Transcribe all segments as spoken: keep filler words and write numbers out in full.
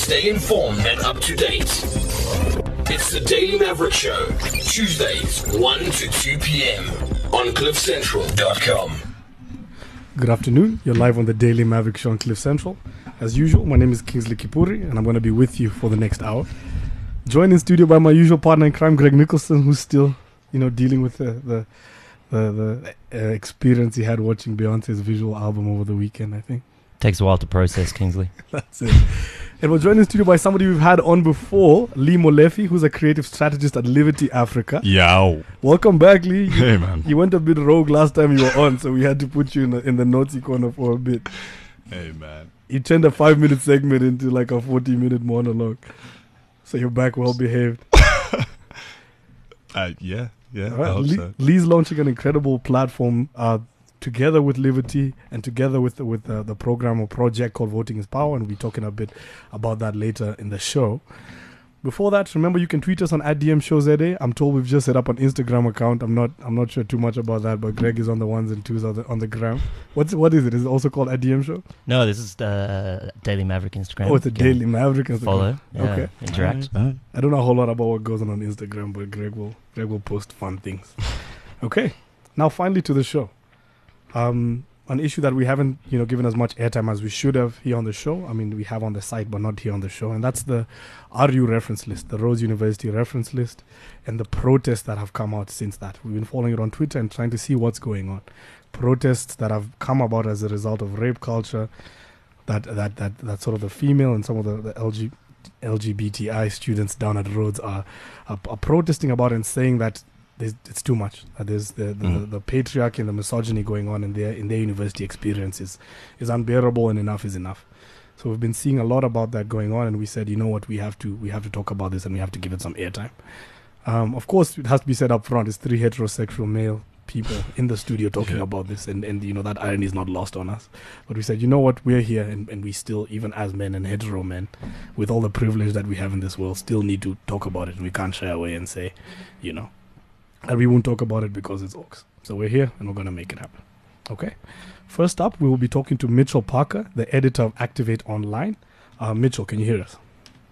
Stay informed and up to date. It's the Daily Maverick Show, Tuesdays, one to two p.m. on cliff central dot com. Good afternoon. You're live on the Daily Maverick Show on Cliff Central. As usual, my name is Kingsley Kipuri, and I'm going to be with you for the next hour. Joined in studio by my usual partner in crime, Greg Nicholson, who's still, you know, dealing with the the the, the uh, experience he had watching Beyonce's visual album over the weekend, I think. Takes a while to process, Kingsley. That's it. And we're joined in studio by somebody we've had on before, Lee Molefe, who's a creative strategist at Liberty Africa. Yow. Welcome back, Lee. You, Hey, man. You went a bit rogue last time you were on, so we had to put you in the, in the naughty corner for a bit. Hey, man. You turned a five-minute segment into like a forty-minute monologue. So you're back well behaved. Uh, yeah, yeah. All right. I hope Lee, so. Lee's launching an incredible platform uh, together with Liberty and together with the, with the, the program or project called Voting is Power, and we'll be talking a bit about that later in the show. Before that, remember you can tweet us on at D M Show Z A. I'm told we've just set up an Instagram account. I'm not I'm not sure too much about that, but Greg is on the ones and twos on the, on the gram. What's what is it? Is it also called at D M Show? No, this is the Daily Maverick Instagram. Oh, it's a You can Daily Maverick Instagram. Follow, yeah, Okay. interact. Alright. I don't know a whole lot about what goes on on Instagram, but Greg will Greg will post fun things. Okay, now finally to the show. Um, an issue that we haven't, you know, given as much airtime as we should have here on the show. I mean, we have on the site, but not here on the show, and that's the R U reference list, the Rhodes University reference list, and the protests that have come out since that. We've been following it on Twitter and trying to see what's going on. Protests that have come about as a result of rape culture, that that that that sort of the female and some of the, the L G, L G B T I students down at Rhodes are, are, are protesting about and saying that there's, it's too much. That there's the the, Mm. the patriarchy and the misogyny going on in their in their university experiences is unbearable, and enough is enough. So we've been seeing a lot about that going on, and we said, you know what, we have to we have to talk about this and we have to give it some airtime. Um, of course, it has to be said up front. It's three heterosexual male people in the studio talking Yeah. about this, and, and you know that irony is not lost on us. But we said, you know what, we're here, and, and we still, even as men and hetero men, with all the privilege that we have in this world, still need to talk about it, and we can't shy away and say, you know, that we won't talk about it because it's orcs. So we're here, and we're going to make it happen. Okay. First up, we will be talking to Mitchell Parker, the editor of Activate Online. Uh, Mitchell, can you hear us?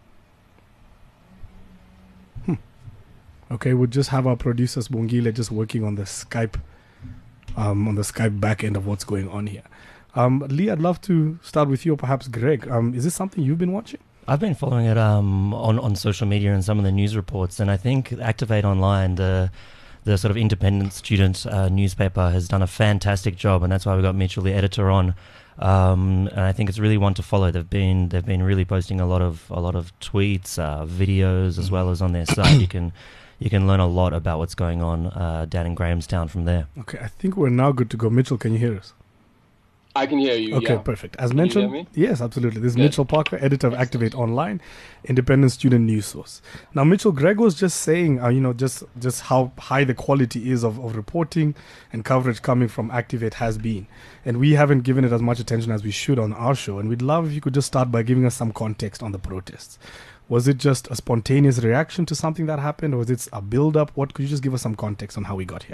Hmm. Okay, we'll just have our producers, Bongile, just working on the Skype, um, on the Skype back end of what's going on here. Um, Lee, I'd love to start with you, or perhaps Greg. Um, is this something you've been watching? I've been following it um, on, on social media and some of the news reports, and I think Activate Online, the the sort of independent student uh, newspaper, has done a fantastic job, and that's why we got Mitchell, the editor, on. Um, and I think it's really one to follow. They've been they've been really posting a lot of a lot of tweets, uh, videos, as well as on their site. You can you can learn a lot about what's going on uh, down in Grahamstown from there. Okay, I think we're now good to go. Mitchell, can you hear us? I can hear you. Okay, yeah. perfect. As Can you mentioned, hear me? yes, absolutely. This is Good. Mitchell Parker, editor of Activate Online, independent student news source. Now, Mitchell, Greg was just saying, uh, you know, just just how high the quality is of, of reporting and coverage coming from Activate has been. And we haven't given it as much attention as we should on our show. And we'd love if you could just start by giving us some context on the protests. Was it just a spontaneous reaction to something that happened, or was it a build-up? What could you just give us some context on how we got here?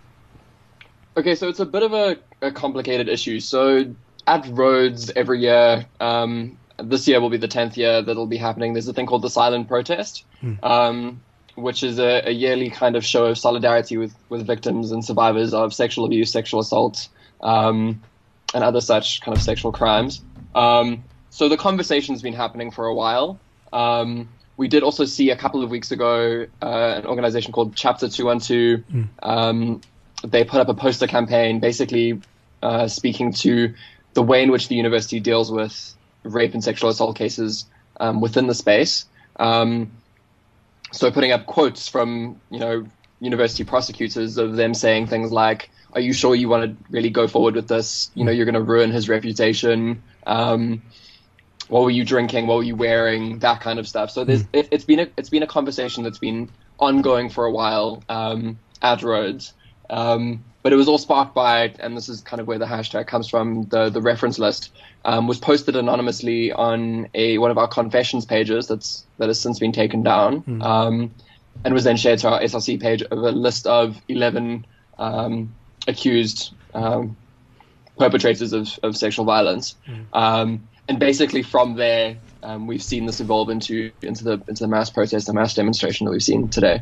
Okay, so it's a bit of a, a complicated issue. So at Rhodes every year, um, this year will be the tenth year that'll be happening. There's a thing called the Silent Protest, um, which is a, a yearly kind of show of solidarity with, with victims and survivors of sexual abuse, sexual assault, um, and other such kind of sexual crimes. Um, so the conversation's been happening for a while. Um, we did also see a couple of weeks ago uh, an organization called Chapter two twelve. Mm. Um, they put up a poster campaign basically uh, speaking to the way in which the university deals with rape and sexual assault cases um, within the space. Um, so putting up quotes from, you know, university prosecutors of them saying things like, are you sure you want to really go forward with this? You know, you're going to ruin his reputation. Um, what were you drinking? What were you wearing? That kind of stuff. So there's, Mm. it, it's been a, it's been a conversation that's been ongoing for a while um, at Rhodes. Um, but it was all sparked by, and this is kind of where the hashtag comes from, the the reference list um, was posted anonymously on a one of our confessions pages that's that has since been taken down, mm. um, and was then shared to our S R C page of a list of eleven um, accused um, perpetrators of, of sexual violence. Mm. Um, and basically from there, um, we've seen this evolve into into the into the mass protest, the mass demonstration that we've seen today.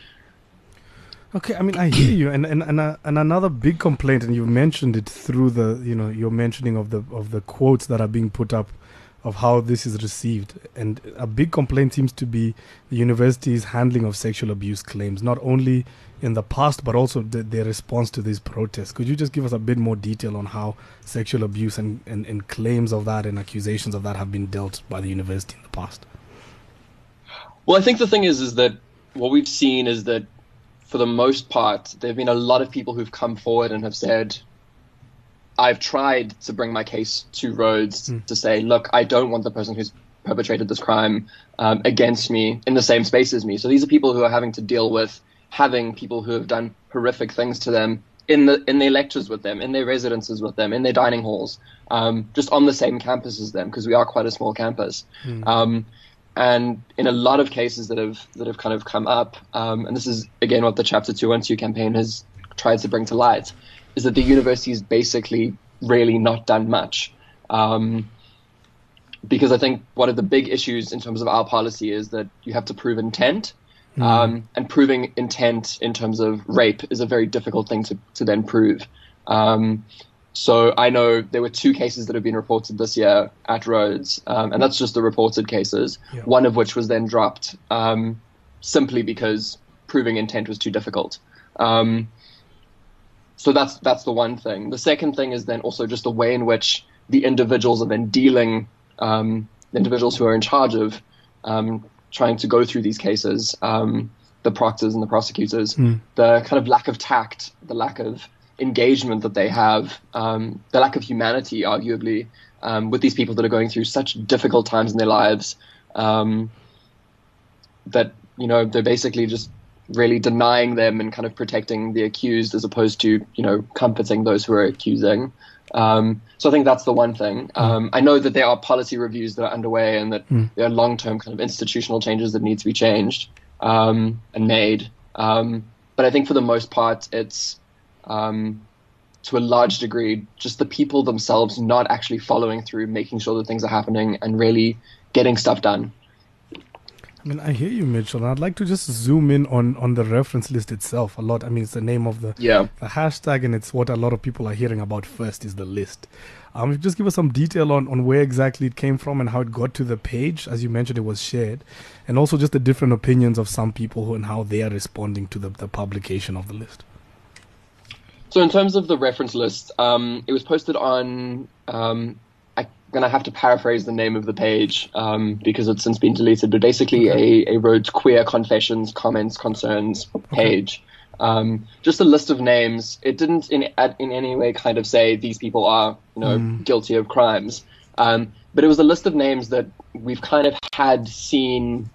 Okay, I mean, I hear you, and and and, uh, and another big complaint, and you mentioned it through the, you know, your mentioning of the of the quotes that are being put up, of how this is received, and a big complaint seems to be the university's handling of sexual abuse claims, not only in the past but also the, their response to these protests. Could you just give us a bit more detail on how sexual abuse and, and, and claims of that and accusations of that have been dealt by the university in the past? Well, I think the thing is, is that what we've seen is that for the most part, there have been a lot of people who've come forward and have said, I've tried to bring my case to Rhodes mm. to say, look, I don't want the person who's perpetrated this crime um, against me in the same space as me. So these are people who are having to deal with having people who have done horrific things to them in the in their lectures with them, in their residences with them, in their dining halls, um, just on the same campus as them, because we are quite a small campus. Mm. Um, and in a lot of cases that have that have kind of come up, um, and this is again what the Chapter two twelve campaign has tried to bring to light, is that the university has basically really not done much. Um, because I think one of the big issues in terms of our policy is that you have to prove intent. Mm. Um, and proving intent in terms of rape is a very difficult thing to, to then prove. Um, so I know there were two cases that have been reported this year at Rhodes, um, and that's just the reported cases, yeah. One of which was then dropped um, simply because proving intent was too difficult. Um, so that's that's the one thing. The second thing is then also just the way in which the individuals are then dealing, um, the individuals who are in charge of um, trying to go through these cases, um, the proctors and the prosecutors, mm. the kind of lack of tact, the lack of engagement that they have, um, the lack of humanity, arguably, um, with these people that are going through such difficult times in their lives, um, that, you know, they're basically just really denying them and kind of protecting the accused as opposed to, you know, comforting those who are accusing. Um, so I think that's the one thing. Um, I know that there are policy reviews that are underway and that mm. there are long-term kind of institutional changes that need to be changed um, and made. Um, but I think for the most part, it's um, to a large degree just the people themselves not actually following through, making sure that things are happening and really getting stuff done. I mean, I hear you, Mitchell, and I'd like to just zoom in on, on the reference list itself a lot. I mean, it's the name of the, yeah. the hashtag, and it's what a lot of people are hearing about first is the list. Um, just give us some detail on, on where exactly it came from and how it got to the page. As you mentioned, it was shared, and also just the different opinions of some people who, and how they are responding to the, the publication of the list. So in terms of the reference list, um, it was posted on... Um, going to have to paraphrase the name of the page um, because it's since been deleted, but basically okay. a, a Rhodes Queer Confessions, Comments, Concerns page. Okay. Um, just a list of names. It didn't in in any way kind of say these people are, you know, mm. guilty of crimes. Um, but it was a list of names that we've kind of had seen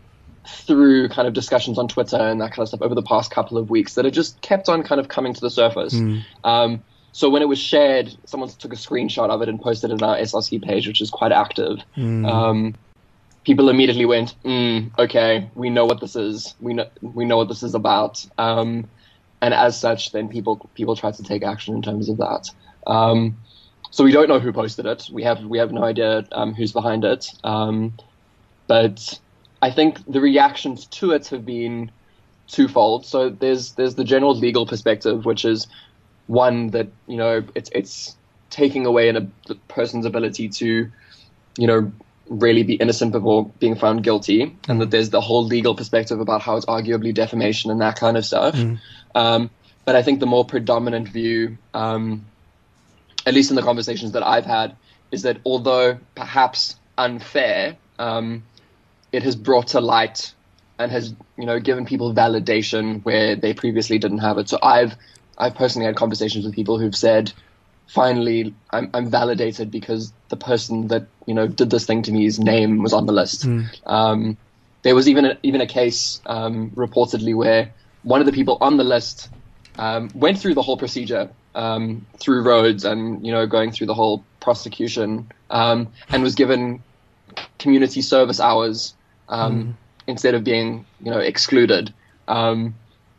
through kind of discussions on Twitter and that kind of stuff over the past couple of weeks that have just kept on kind of coming to the surface. Mm. Um, So when it was shared, someone took a screenshot of it and posted it on our S R C page, which is quite active. Mm. Um, people immediately went, mm, okay, we know what this is. We know we know what this is about. Um, and as such, then people people tried to take action in terms of that. Um, so we don't know who posted it. We have we have no idea um, who's behind it. Um, but I think the reactions to it have been twofold. So there's there's the general legal perspective, which is one that, you know, it's it's taking away a the person's ability to, you know, really be innocent before being found guilty, and that there's the whole legal perspective about how it's arguably defamation and that kind of stuff. Mm. Um, but I think the more predominant view, um, at least in the conversations that I've had, is that although perhaps unfair, um, it has brought to light and has, you know, given people validation where they previously didn't have it. So I've I've personally had conversations with people who've said, finally, I'm, I'm validated because the person that, you know, did this thing to me's name was on the list. Mm. Um, there was even a, even a case um, reportedly where one of the people on the list um, went through the whole procedure um, through Rhodes and, you know, going through the whole prosecution um, and was given community service hours um, mm. instead of being, you know, excluded. Um,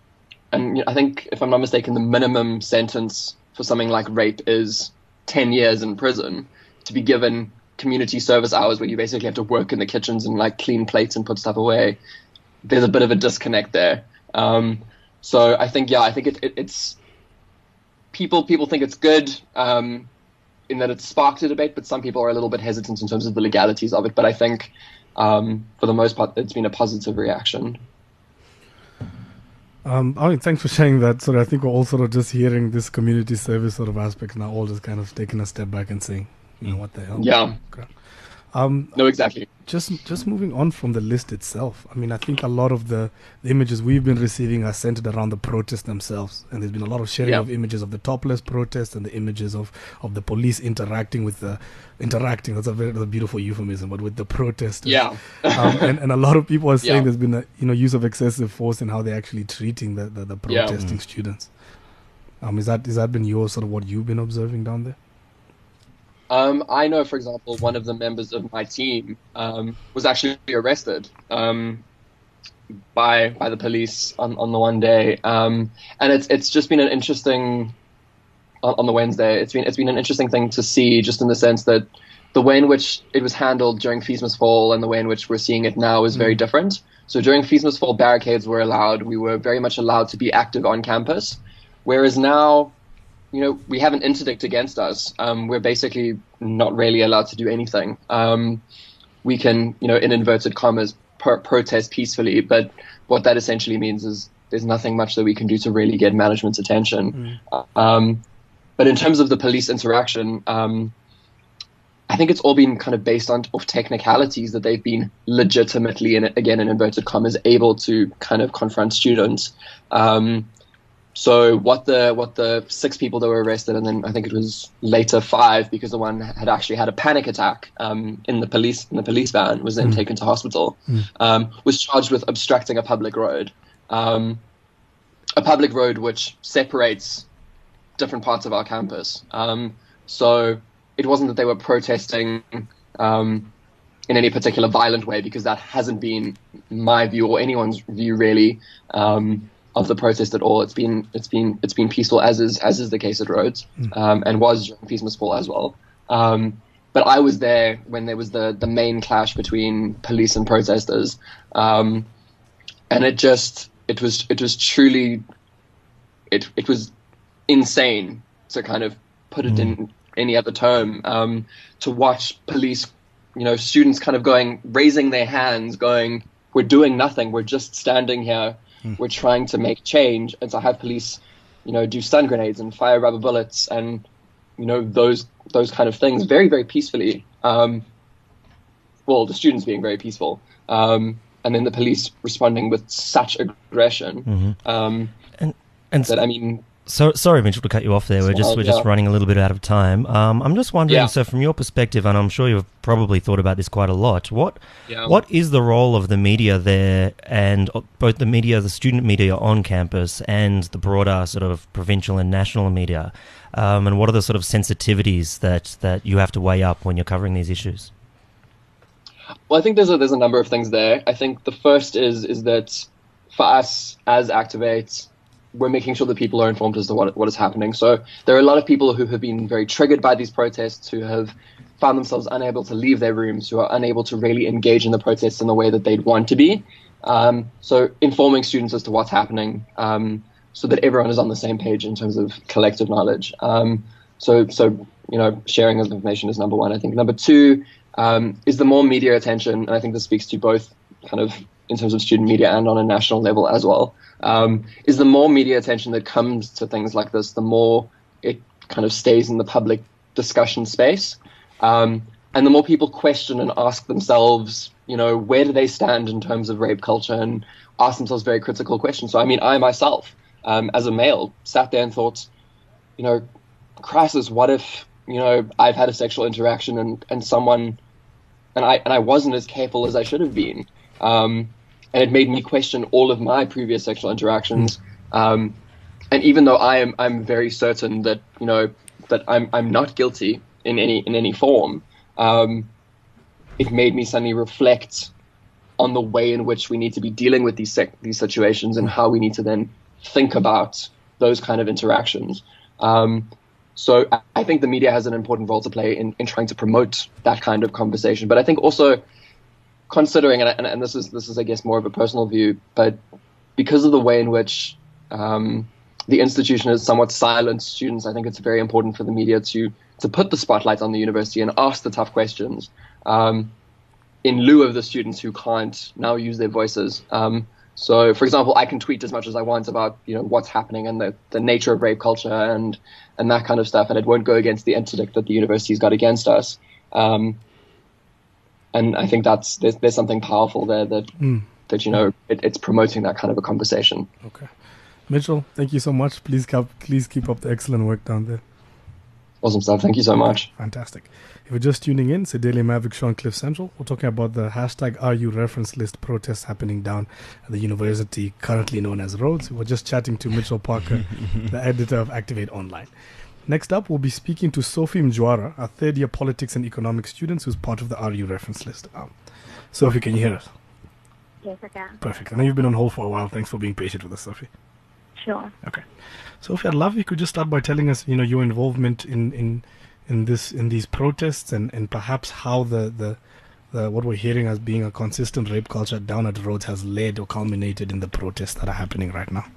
And I think, if I'm not mistaken, the minimum sentence for something like rape is ten years in prison. To be given community service hours where you basically have to work in the kitchens and like clean plates and put stuff away, there's a bit of a disconnect there. Um, so I think, yeah, I think it, it, it's people people think it's good um, in that it's sparked a debate, but some people are a little bit hesitant in terms of the legalities of it. But I think um, for the most part, it's been a positive reaction. Um, I mean, thanks for sharing that. So I think we're all sort of just hearing this community service sort of aspect now, all just kind of taking a step back and saying, you know, what the hell? Yeah. Okay. Um, no, exactly. Just just moving on from the list itself. I mean, I think a lot of the, the images we've been receiving are centered around the protests themselves. And there's been a lot of sharing yeah. of images of the topless protest and the images of, of the police interacting with the, interacting, that's a very that's a beautiful euphemism, but with the protesters. Yeah. um, and, and a lot of people are saying yeah. there's been a you know use of excessive force in how they're actually treating the, the, the protesting yeah. students. Um, is that is that been your sort of what you've been observing down there? Um, I know, for example, one of the members of my team um, was actually arrested um, by by the police on, on the one day, um, and it's it's just been an interesting on, on the Wednesday. It's been it's been an interesting thing to see, just in the sense that the way in which it was handled during Feesmas Fall and the way in which we're seeing it now is very Mm. different. So during Feesmas Fall, barricades were allowed. We were very much allowed to be active on campus, whereas now, you know, we have an interdict against us. Um, we're basically not really allowed to do anything. Um, we can, you know, in inverted commas, per- protest peacefully, but what that essentially means is there's nothing much that we can do to really get management's attention. Mm. Um, but in terms of the police interaction, um, I think it's all been kind of based on of technicalities that they've been legitimately, and again in inverted commas, able to kind of confront students. Um, So what the what the six people that were arrested, and then I think it was later five, because the one had actually had a panic attack um, in the police in the police van, was then Mm. taken to hospital, Mm. um, was charged with obstructing a public road, um, a public road which separates different parts of our campus. Um, so it wasn't that they were protesting um, in any particular violent way, because that hasn't been my view or anyone's view really. Um, of the protest at all. It's been it's been it's been peaceful, as is as is the case at Rhodes, um, and was during Feesmas Fall as well. Um, but I was there when there was the the main clash between police and protesters, um, and it just it was it was truly it it was insane, to kind of put it Mm. in any other term, um, to watch police, you know, students kind of going, raising their hands, going, "We're doing nothing. We're just standing here. We're trying to make change," and to have police, you know, do stun grenades and fire rubber bullets and, you know, those those kind of things very, very peacefully. Um, well, the students being very peaceful, um, and then the police responding with such aggression. Mhm. Um, And and that I mean, So sorry, Mitchell, to cut you off there. We're just So, we're just yeah. running a little bit out of time. Um, I'm just wondering. Yeah. So from your perspective, and I'm sure you've probably thought about this quite a lot. What Yeah. what is the role of the media there, and uh, both the media, the student media on campus, and the broader sort of provincial and national media, um, and what are the sort of sensitivities that that you have to weigh up when you're covering these issues? Well, I think there's a there's a number of things there. I think the first is is that for us as Activate, we're making sure that people are informed as to what what is happening. So there are a lot of people who have been very triggered by these protests, who have found themselves unable to leave their rooms, who are unable to really engage in the protests in the way that they'd want to be. Um, so informing students as to what's happening, um, so that everyone is on the same page in terms of collective knowledge. Um, so so you know, sharing of information is number one. I think number two um, is the more media attention, and I think this speaks to both kind of in terms of student media and on a national level as well, um, is the more media attention that comes to things like this, the more it kind of stays in the public discussion space. Um, and the more people question and ask themselves, you know, where do they stand in terms of rape culture, and ask themselves very critical questions. So, I mean, I myself, um, as a male, sat there and thought, you know, crisis, what if, you know, I've had a sexual interaction and, and someone, and I, and I wasn't as careful as I should have been. Um, and it made me question all of my previous sexual interactions. Um, and even though I am, I'm very certain that, you know, that I'm, I'm not guilty in any, in any form, um, it made me suddenly reflect on the way in which we need to be dealing with these sec- these situations, and how we need to then think about those kind of interactions. Um, So I- I think the media has an important role to play in, in trying to promote that kind of conversation. But I think also considering, and, and, and this is this is I guess more of a personal view, but because of the way in which um, the institution has somewhat silenced students, I think it's very important for the media to to put the spotlight on the university and ask the tough questions um, in lieu of the students who can't now use their voices. Um, so, for example, I can tweet as much as I want about you know what's happening and the, the nature of rape culture and and that kind of stuff, and it won't go against the interdict that the university's got against us. Um, and I think that's there's, there's something powerful there that Mm. that you know it, it's promoting that kind of a conversation. Okay. Mitchell, thank you so much. Please keep, please keep up the excellent work down there. Awesome stuff. Thank you so much. Fantastic. If you're just tuning in, it's the Daily Maverick show on Cliff Central. We're talking about the hashtag R U reference list protests happening down at the university, currently known as Rhodes. We're just chatting to Mitchell Parker, the editor of Activate Online. Next up, we'll be speaking to Sophie Mjwara, a third-year politics and economics student who's part of the R U reference list. Um, Sophie, can you hear us? Yes, I can. Perfect. I know you've been on hold for a while. Thanks for being patient with us, Sophie. Sure. Okay. Sophie, I'd love if you could just start by telling us, you know, your involvement in, in, in this in these protests and, and perhaps how the, the the what we're hearing as being a consistent rape culture down at Rhodes has led or culminated in the protests that are happening right now.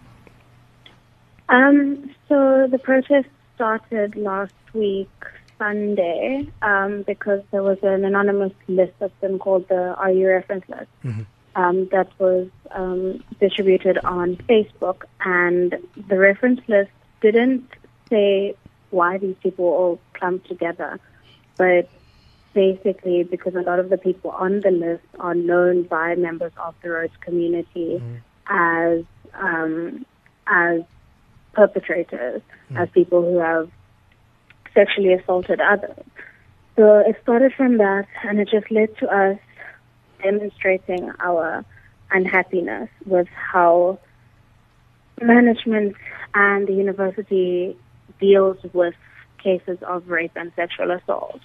Um, so the protest started last week, Sunday, um, because there was an anonymous list that's been called the R U reference list. Mm-hmm. Um, that was um, distributed on Facebook, and the reference list didn't say why these people all clumped together, but basically because a lot of the people on the list are known by members of the Rhodes community mm. as um, as perpetrators, mm. as people who have sexually assaulted others. So it started from that, and it just led to us demonstrating our unhappiness with how management and the university deals with cases of rape and sexual assault.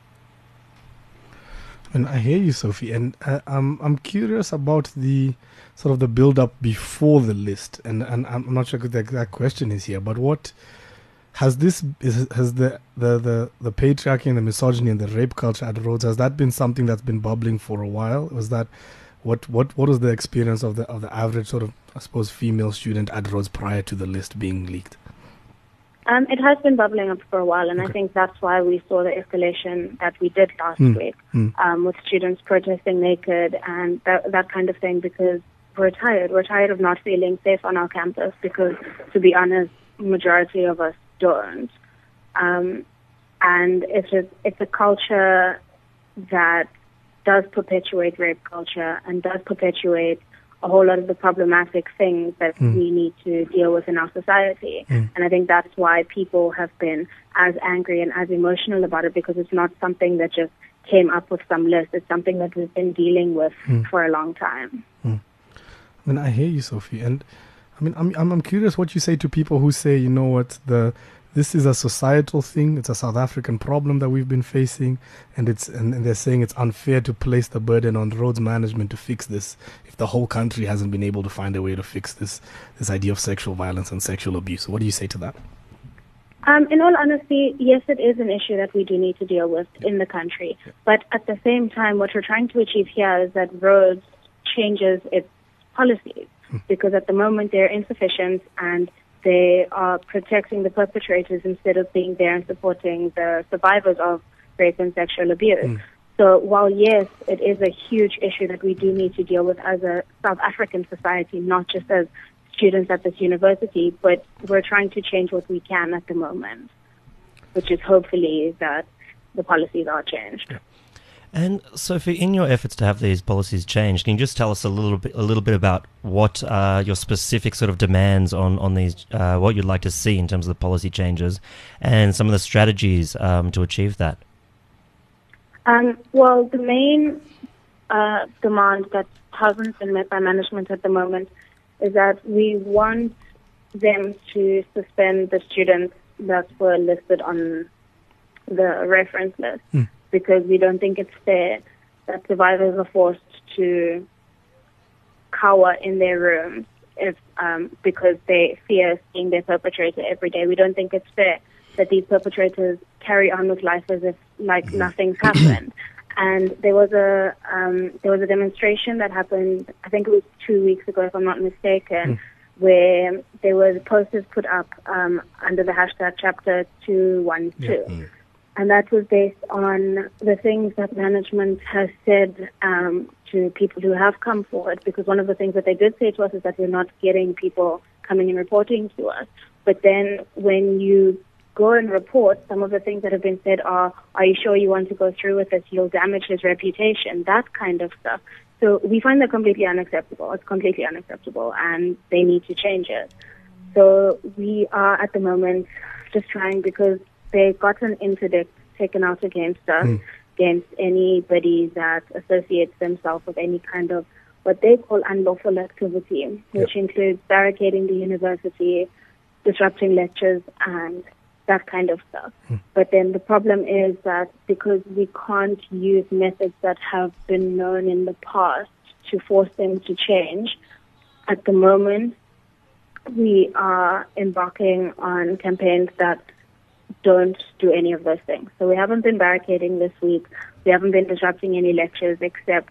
And I hear you, Sophie, and uh, I'm I'm curious about the sort of the build-up before the list, and, and I'm not sure what the exact question is here, but what has this is, has the, the, the, the patriarchy and the misogyny and the rape culture at Rhodes, has that been something that's been bubbling for a while? Was that what what what was the experience of the of the average sort of, I suppose, female student at Rhodes prior to the list being leaked? Um, it has been bubbling up for a while, and okay. I think that's why we saw the escalation that we did last mm. week mm. Um, with students protesting naked and that, that kind of thing, because we're tired. We're tired of not feeling safe on our campus because, to be honest, majority of us don't. Um, and it's a, it's a culture that does perpetuate rape culture and does perpetuate a whole lot of the problematic things that mm. we need to deal with in our society. Mm. And I think that's why people have been as angry and as emotional about it, because it's not something that just came up with some list. It's something that we've been dealing with mm. for a long time. Mm. I mean, I hear you, Sophie. And I mean, I'm, I'm I'm curious what you say to people who say, you know what, the this is a societal thing. It's a South African problem that we've been facing, and it's and, and they're saying it's unfair to place the burden on Rhodes management to fix this if the whole country hasn't been able to find a way to fix this this idea of sexual violence and sexual abuse. What do you say to that? Um, in all honesty, yes, it is an issue that we do need to deal with in the country. Yeah. But at the same time, what we're trying to achieve here is that Rhodes changes its policies, hmm. because at the moment they're insufficient and they are protecting the perpetrators instead of being there and supporting the survivors of rape and sexual abuse. Mm. So while, yes, it is a huge issue that we do need to deal with as a South African society, not just as students at this university, but we're trying to change what we can at the moment, which is hopefully that the policies are changed. Yeah. And Sophie, in your efforts to have these policies changed, can you just tell us a little bit, a little bit about what are your specific sort of demands on on these, uh, what you'd like to see in terms of the policy changes, and some of the strategies um, to achieve that? Um, well, the main uh, demand that hasn't been met by management at the moment is that we want them to suspend the students that were listed on the reference list. Mm. Because we don't think it's fair that survivors are forced to cower in their rooms if um, because they fear seeing their perpetrator every day. We don't think it's fair that these perpetrators carry on with life as if like nothing's happened. And there was a um, there was a demonstration that happened, I think it was two weeks ago, if I'm not mistaken, mm. where there were posters put up um, under the hashtag Chapter two one two. Yeah. Mm. And that was based on the things that management has said um, to people who have come forward, because one of the things that they did say to us is that we're not getting people coming and reporting to us. But then when you go and report, some of the things that have been said are, are you sure you want to go through with this? You'll damage his reputation, that kind of stuff. So we find that completely unacceptable. It's completely unacceptable, and they need to change it. So we are at the moment just trying, because they got an interdict taken out against us, mm. against anybody that associates themselves with any kind of what they call unlawful activity, which yep. includes barricading the university, disrupting lectures, and that kind of stuff. Mm. But then the problem is that because we can't use methods that have been known in the past to force them to change, at the moment we are embarking on campaigns that don't do any of those things. So we haven't been barricading this week. We haven't been disrupting any lectures, except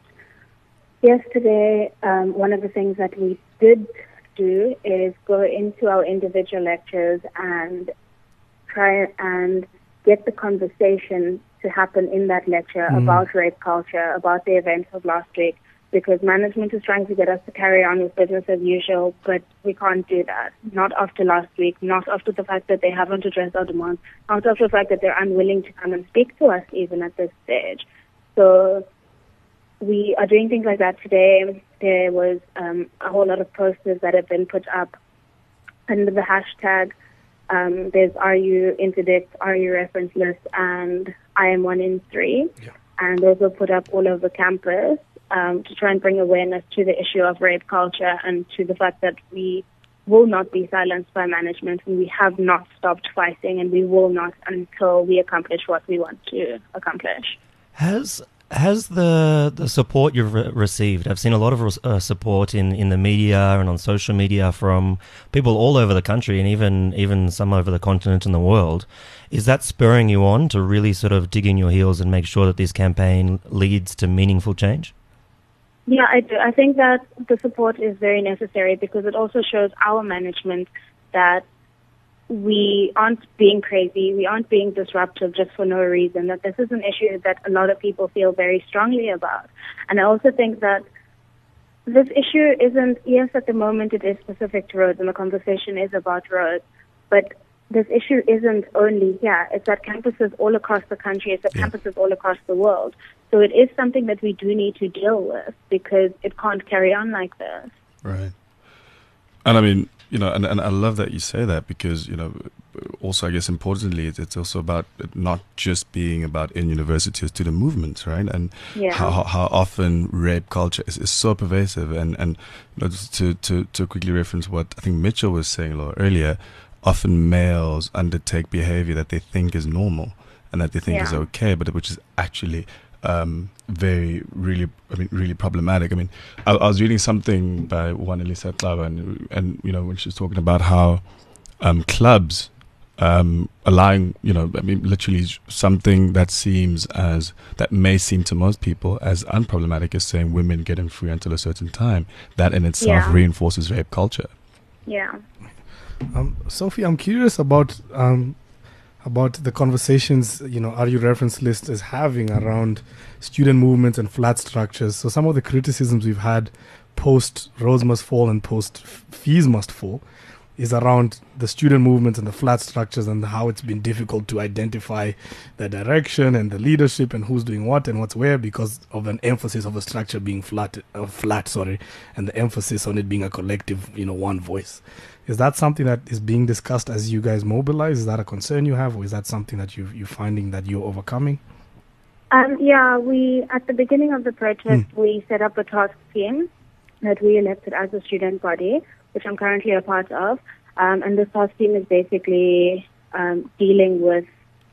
yesterday, um, one of the things that we did do is go into our individual lectures and try and get the conversation to happen in that lecture mm. about rape culture, about the events of last week, because management is trying to get us to carry on with business as usual, but we can't do that. Not after last week, not after the fact that they haven't addressed our demands, not after the fact that they're unwilling to come and speak to us even at this stage. So we are doing things like that today. There was um, a whole lot of posters that have been put up under the hashtag. Um, there's R U interdict, R U reference list, and I am one in three. Yeah. And those were put up all over campus um, to try and bring awareness to the issue of rape culture and to the fact that we will not be silenced by management, and we have not stopped fighting, and we will not until we accomplish what we want to accomplish. Has Has the the support you've re- received? I've seen a lot of re- uh, support in, in the media and on social media from people all over the country, and even even some over the continent and the world. Is that spurring you on to really sort of dig in your heels and make sure that this campaign leads to meaningful change? Yeah, I do. I think that the support is very necessary, because it also shows our management that we aren't being crazy, we aren't being disruptive just for no reason, that this is an issue that a lot of people feel very strongly about. And I also think that this issue isn't, yes, at the moment it is specific to roads and the conversation is about roads, but this issue isn't only here. It's at campuses all across the country, it's at yeah. campuses all across the world. So it is something that we do need to deal with, because it can't carry on like this. Right. And I mean, you know, and, and I love that you say that, because, you know, also I guess importantly, it's, it's also about it not just being about in universities, to the movements, right? And yeah. how how often rape culture is, is so pervasive. And, and you know, just to, to, to quickly reference what I think Mitchell was saying a little earlier, often males undertake behavior that they think is normal and that they think yeah. is okay, but which is actually Um, very, really, I mean, really problematic. I mean, I, I was reading something by one Elisa Klava, and, and, you know, when she was talking about how um, clubs um, allowing, you know, I mean, literally something that seems as, that may seem to most people as unproblematic as saying women getting free until a certain time, that in itself yeah. reinforces rape culture. Yeah. Um, Sophie, I'm curious about um, about the conversations, you know, R U reference list is having around student movements and flat structures. So some of the criticisms we've had post Roads Must Fall and post Fees Must Fall is around the student movements and the flat structures and how it's been difficult to identify the direction and the leadership and who's doing what and what's where, because of an emphasis of a structure being flat, uh, flat, sorry, and the emphasis on it being a collective, you know, one voice. Is that something that is being discussed as you guys mobilize? Is that a concern you have, or is that something that you you're finding that you're overcoming? Um, yeah, we at the beginning of the protest, mm. we set up a task team that we elected as a student body, which I'm currently a part of. Um, and this task team is basically um, dealing with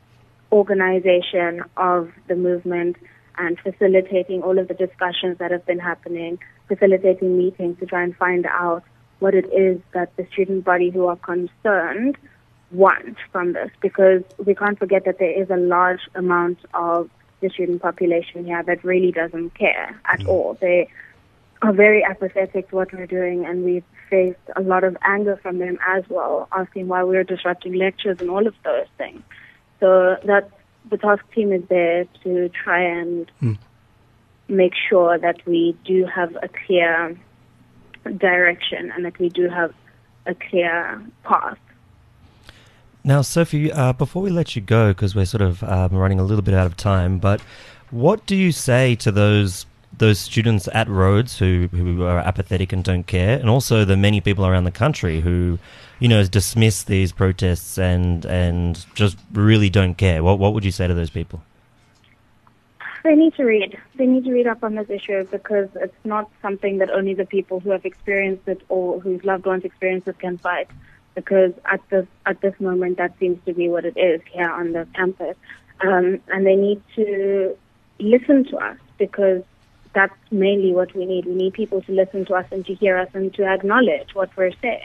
organization of the movement and facilitating all of the discussions that have been happening, facilitating meetings to try and find out what it is that the student body who are concerned want from this, because we can't forget that there is a large amount of the student population here that really doesn't care at all. They are very apathetic to what we're doing, and we've faced a lot of anger from them as well, asking why we're disrupting lectures and all of those things. So that's, the task team is there to try and mm. make sure that we do have a clear direction and that we do have a clear path. Now, Sophie, uh, before we let you go, because we're sort of um, running a little bit out of time, but what do you say to those those students at Rhodes who, who are apathetic and don't care, and also the many people around the country who, you know, dismiss these protests and and just really don't care? What what would you say to those people? They need to read. They need to read up on this issue, because it's not something that only the people who have experienced it or whose loved ones experience it can fight. Because at this at this moment, that seems to be what it is here on the campus, um, and they need to listen to us, because that's mainly what we need. We need people to listen to us and to hear us and to acknowledge what we're saying.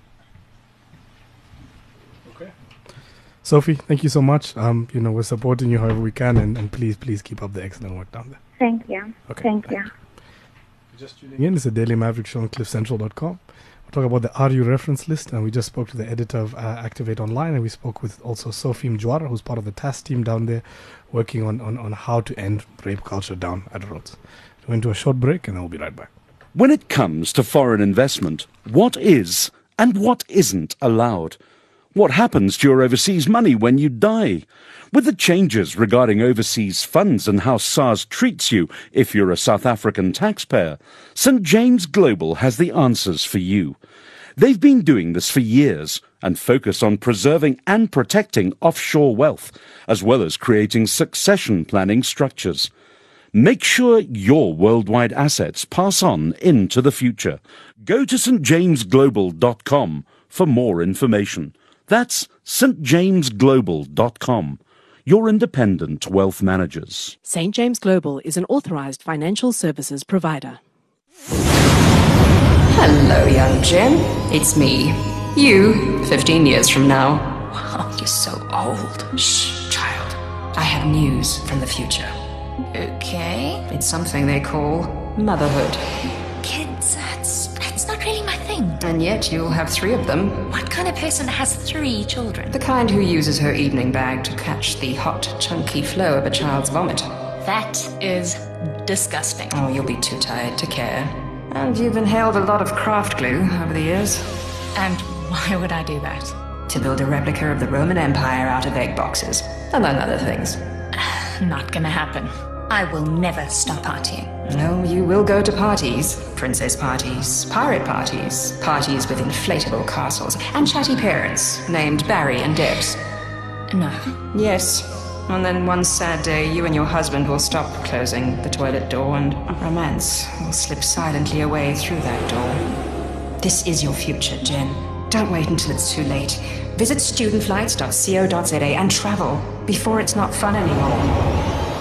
Okay, Sophie, thank you so much. Um, you know, we're supporting you however we can, and, and please, please keep up the excellent work down there. Thank you. Okay, thank thanks. you. Just tuning in, it's the Daily Maverick Show on cliff central dot com. Talk about the R U reference list, and we just spoke to the editor of uh, Activate Online, and we spoke with also Sophie Mjwara, who's part of the task team down there working on, on, on how to end rape culture down at Rhodes. We're going to a short break, and then we'll be right back. When it comes to foreign investment, what is and what isn't allowed? What happens to your overseas money when you die? With the changes regarding overseas funds and how SARS treats you if you're a South African taxpayer, Saint James Global has the answers for you. They've been doing this for years and focus on preserving and protecting offshore wealth, as well as creating succession planning structures. Make sure your worldwide assets pass on into the future. Go to st james global dot com for more information. That's st james global dot com. Your independent wealth managers. Saint James Global is an authorized financial services provider. Hello, young Jim. It's me. You, fifteen years from now. Wow, you're so old. Shh, child. I have news from the future. Okay. It's something they call motherhood. Kids, that's, that's not really my thing. And yet you'll have three of them. What kind of person has three children? The kind who uses her evening bag to catch the hot, chunky flow of a child's vomit. That is disgusting. Oh, you'll be too tired to care. And you've inhaled a lot of craft glue over the years. And why would I do that? To build a replica of the Roman Empire out of egg boxes, among other things. Not gonna happen. I will never stop partying. No, you will go to parties. Princess parties, pirate parties, parties with inflatable castles, and chatty parents named Barry and Debs. No. Yes. And then one sad day, you and your husband will stop closing the toilet door, and romance will slip silently away through that door. This is your future, Jen. Don't wait until it's too late. Visit student flights dot co dot za and travel before it's not fun anymore.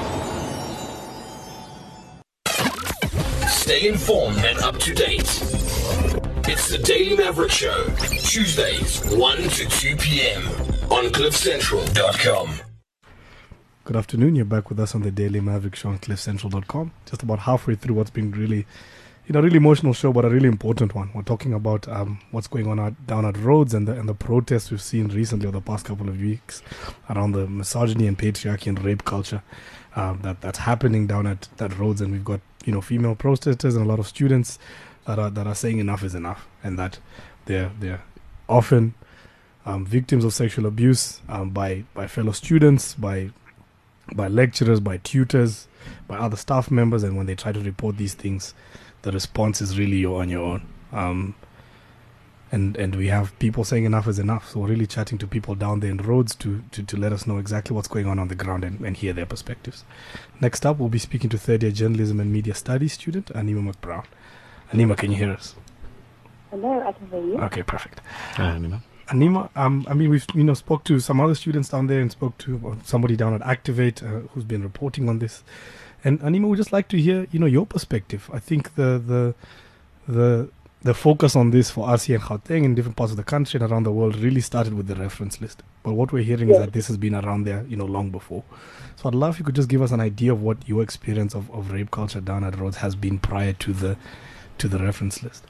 Stay informed and up to date. It's the Daily Maverick Show, Tuesdays, one to two p.m. on cliff central dot com. Good afternoon. You're back with us on the Daily Maverick Show on cliff central dot com. Just about halfway through what's been really, you know, really emotional show, but a really important one. We're talking about um, what's going on out, down at Rhodes and the and the protests we've seen recently over the past couple of weeks around the misogyny and patriarchy and rape culture um, that that's happening down at that Rhodes. And we've got, you know, female protesters and a lot of students that are that are saying enough is enough, and that they're they're often um, victims of sexual abuse um, by by fellow students, by by lecturers, by tutors, by other staff members, and when they try to report these things, the response is really you're on your own. Um, and and we have people saying enough is enough. So we're really chatting to people down there in Rhodes to, to, to let us know exactly what's going on on the ground and, and hear their perspectives. Next up, we'll be speaking to third year journalism and media studies student Anima McBrown. Anima, can you hear us? Hello, I can hear you. Okay, perfect. Hi, Anima. Anima, um, I mean, we've you know spoke to some other students down there and spoke to uh, somebody down at Activate uh, who's been reporting on this. And Anima, we'd just like to hear you know your perspective. I think the the the the focus on this for us here in Gauteng in different parts of the country and around the world really started with the reference list. But what we're hearing yes. is that this has been around there, you know, long before. So I'd love if you could just give us an idea of what your experience of, of rape culture down at Rhodes has been prior to the to the reference list.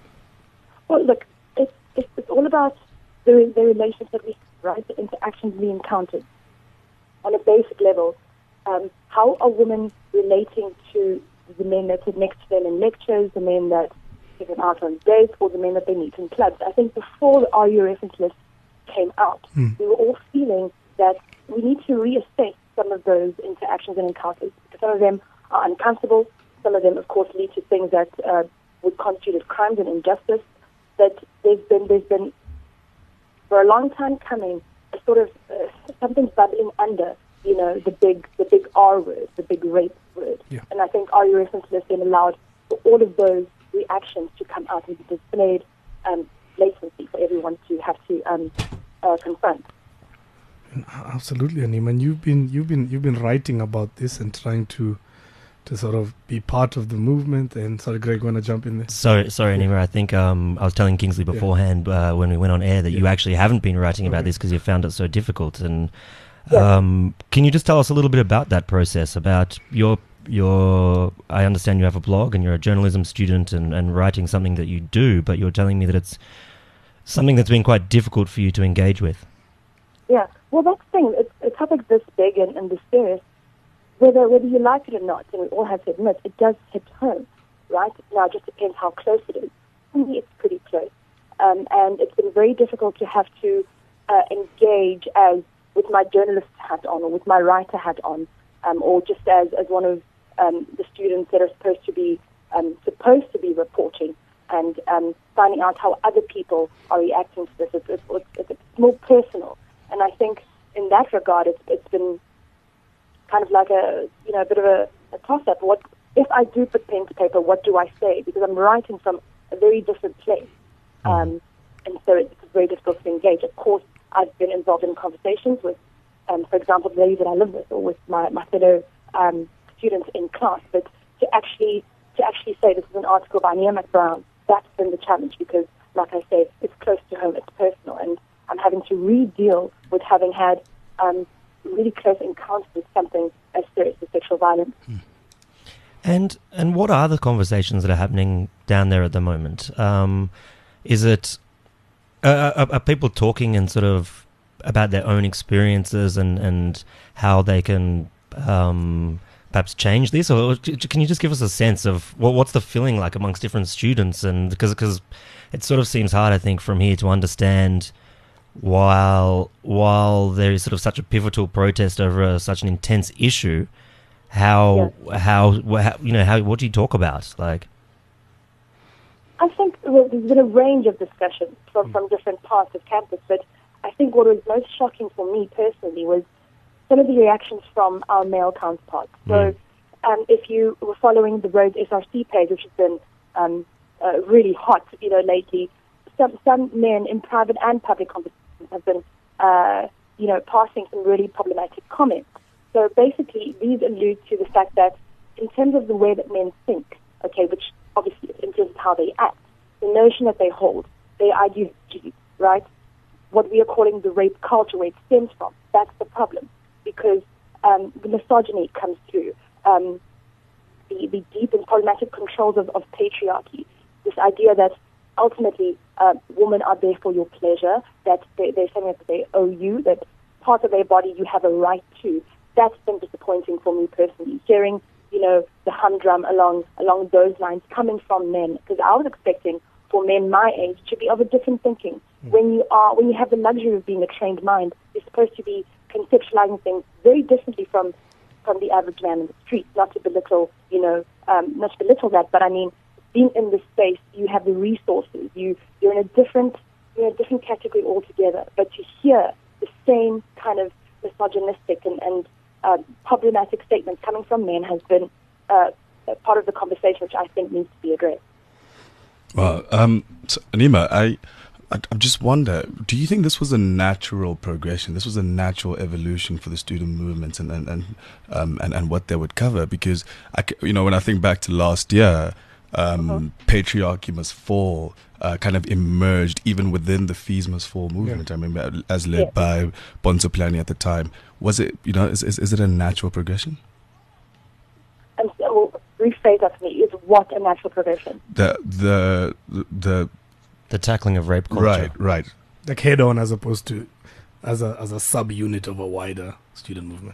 Well, look, it's, it's, it's all about the, the relations that we right, the interactions we encountered on a basic level. Um, how are women relating to the men that sit next to them in lectures, the men that take them out on dates, or the men that they meet in clubs? I think before the R U reference list came out, mm. we were all feeling that we need to reassess some of those interactions and encounters. Some of them are uncomfortable. Some of them, of course, lead to things that uh, would constitute crimes and injustice. That there's been, there's been, for a long time coming, a sort of uh, something bubbling under, you know, the big, the big R word, the big rape word. Yeah. And I think R U reference list then allowed for all of those reactions to come out and be displayed um, blatantly for everyone to have to um, uh, confront. Absolutely, Anima. And you've been you've been you've been writing about this and trying to to sort of be part of the movement. And sorry, Greg, want to jump in there? Sorry, sorry, Anima. I think um, I was telling Kingsley beforehand uh, when we went on air that Yeah. you actually haven't been writing about Okay. this because you found it so difficult. And Yeah. um, can you just tell us a little bit about that process? About your your. I understand you have a blog and you're a journalism student and, and writing something that you do, but you're telling me that it's something that's been quite difficult for you to engage with. Yeah, well, that's the thing. It's a topic this big and, and this serious, whether whether you like it or not, and we all have to admit, it does hit home, right? Now, it just depends how close it is. For me, it's pretty close. Um, and it's been very difficult to have to uh, engage as with my journalist hat on or with my writer hat on, um, or just as, as one of um, the students that are supposed to be um, supposed to be reporting and um, finding out how other people are reacting to this. It's, it's, it's, it's more personal. And I think in that regard, it's, it's been kind of like a, you know, a bit of a, a toss-up. What if I do put pen to paper? What do I say? Because I'm writing from a very different place, um, and so it's very difficult to engage. Of course, I've been involved in conversations with, um, for example, the ladies that I live with, or with my, my fellow um, students in class. But to actually to actually say this is an article by Nia McBrown, that's been the challenge because, like I say, it's close to home, it's personal, and I'm having to re-deal with having had um, really close encounters with something as serious as sexual violence. And and what are the conversations that are happening down there at the moment? Um, is it uh, are, are people talking and sort of about their own experiences and, and how they can um, perhaps change this, or can you just give us a sense of what what's the feeling like amongst different students? And because because it sort of seems hard, I think, from here to understand. While while there is sort of such a pivotal protest over a, such an intense issue, how, yeah. how how you know how what do you talk about? Like, I think well, there's been a range of discussions from, from different parts of campus, but I think what was most shocking for me personally was some of the reactions from our male counterparts. Mm. So, um, if you were following the Rhodes S R C page, which has been um, uh, really hot, you know, lately, some some men in private and public conversations have been, uh, you know, passing some really problematic comments. So basically, these allude to the fact that in terms of the way that men think, okay, which obviously influences how they act, the notion that they hold, their ideology, right, what we are calling the rape culture, where it stems from, that's the problem. Because um, the misogyny comes through, um, the, the deep and problematic controls of, of patriarchy, this idea that ultimately, uh, women are there for your pleasure, that they, they're saying that they owe you, that part of their body you have a right to. That's been disappointing for me personally, hearing, you know, the humdrum along along those lines coming from men, because I was expecting for men my age to be of a different thinking. Mm. When you are, when you have the luxury of being a trained mind, you're supposed to be conceptualizing things very differently from from the average man in the street. Not to belittle, you know, um, not to belittle that, but I mean, being in this space, you have the resources. You you're in a different you're in a different category altogether. But to hear the same kind of misogynistic and, and uh, problematic statements coming from men has been uh, part of the conversation, which I think needs to be addressed. Well, um, so, Anima, I, I I just wonder, do you think this was a natural progression? This was a natural evolution for the student movements and and and um, and, and what they would cover? Because I, c- you know, when I think back to last year. um, Uh-huh. patriarchy must fall uh, kind of emerged even within the Fees Must Fall movement. I remember as led Yeah. by Bonzo Plani at the time. Was it, you know, is, is, is it a natural progression? And so, well, rephrase that for me. Is what a natural progression? The, the, the, the, The tackling of rape culture. right, right. Like head on as opposed to as a as a subunit of a wider student movement.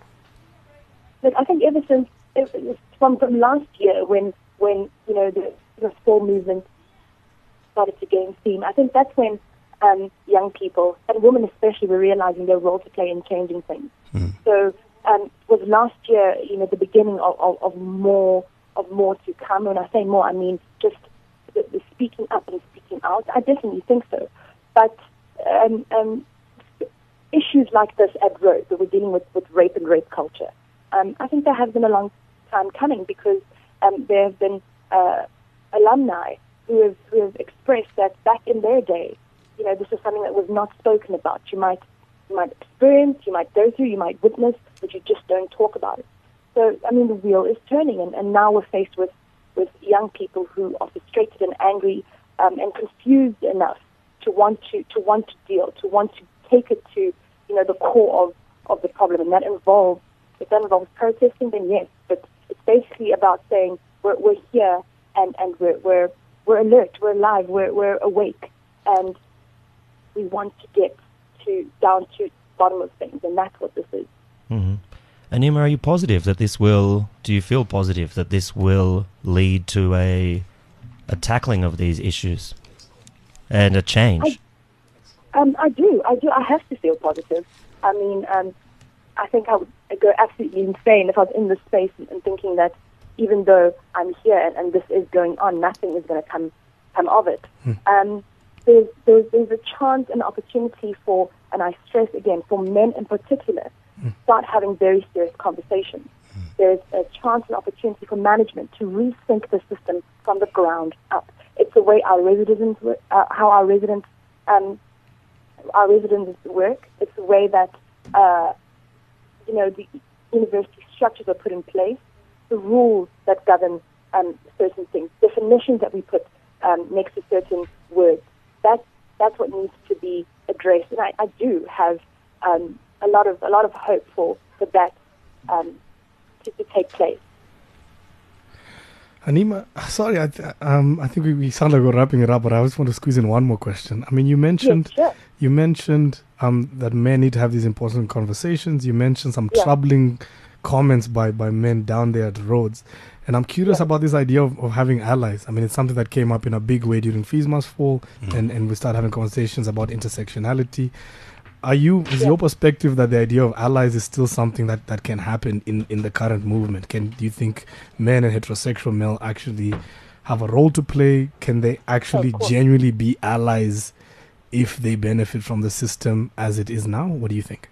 But I think ever since it, it- from from last year, when when you know the the fall movement started to gain steam, I think that's when um, young people and women especially were realizing their role to play in changing things. Mm. So um, was last year, you know, the beginning of, of, of more of more to come. When I say more, I mean just the, the speaking up and speaking out. I definitely think so. But um, um, issues like this at Rhodes, that we're dealing with, with rape and rape culture, um, I think there has been a long time coming because um, there have been uh, alumni who have, who have expressed that back in their day, you know, this is something that was not spoken about. You might you might experience, you might go through, you might witness, but you just don't talk about it. So, I mean, the wheel is turning, and, and now we're faced with, with young people who are frustrated and angry um, and confused enough to want to, to want to deal, to want to take it to, you know, the core of, of the problem. And that involves, if that involves protesting, then yes. But it's basically about saying we're, we're here and, and we're, we're, we're alert, we're alive, we're, we're awake, and we want to get to down to the bottom of things, and that's what this is. Mm-hmm. Anima, are you positive that this will, do you feel positive that this will lead to a a tackling of these issues and a change? I, um, I do, I do, I have to feel positive. I mean, um, I think I would go absolutely insane if I was in this space and, and thinking that even though I'm here and, and this is going on, nothing is going to come come of it. Hmm. Um, there's, there's there's a chance and opportunity for, and I stress again, for men in particular, Hmm. start having very serious conversations. There's a chance and opportunity for management to rethink the system from the ground up. It's the way our residents, wo- uh, how our residents, um, our residents work. It's the way that, uh, you know, the university structures are put in place, the rules that govern um, certain things, definitions that we put um, next to certain words. That that's what needs to be addressed, and I, I do have um, a lot of a lot of hope for for that um, to, to take place. Anima, sorry, I th- um, I think we, we sound like we're wrapping it up, but I just want to squeeze in one more question. I mean, you mentioned Yes, sure. you mentioned um, that men need to have these important conversations. You mentioned some Yeah. troubling comments by, by men down there at the roads. And I'm curious Yeah. about this idea of, of having allies. I mean, it's something that came up in a big way during Fees Must Fall, Mm. and, and we started having conversations about intersectionality. Are you, is Yeah. your perspective that the idea of allies is still something that, that can happen in, in the current movement? Can do you think men and heterosexual male actually have a role to play? Can they actually course. genuinely be allies if they benefit from the system as it is now? What do you think?